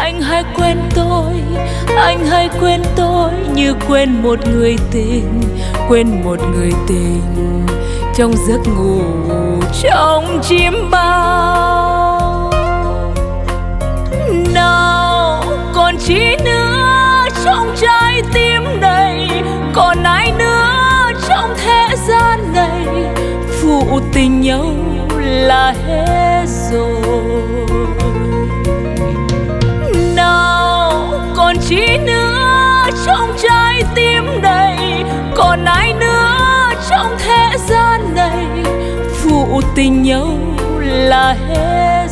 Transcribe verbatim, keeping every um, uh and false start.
Anh hãy quên tôi, anh hãy quên tôi như quên một người tình, quên một người tình trong giấc ngủ trong chim bao. Nào còn chi nữa trong trái tim này, còn ai nữa trong thế gian này, phụ tình nhau là hết rồi. Nào còn chi nữa trong trái tim này, còn ai nữa trong thế gian này, phụ tình nhau là hết